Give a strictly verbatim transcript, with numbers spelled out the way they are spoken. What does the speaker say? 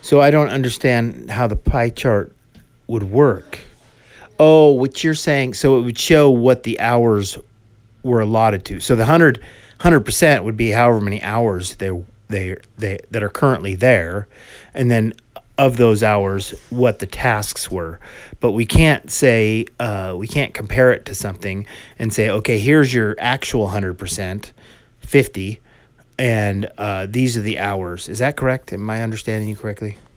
So I don't understand how the pie chart would work. Oh, what you're saying, so it would show what the hours were allotted to. So the hundred hundred percent would be however many hours they they they that are currently there, and then of those hours, what the tasks were. But we can't say uh, we can't compare it to something and say, okay, here's your actual hundred percent, fifty, and uh, these are the hours. Is that correct? Am I understanding you correctly?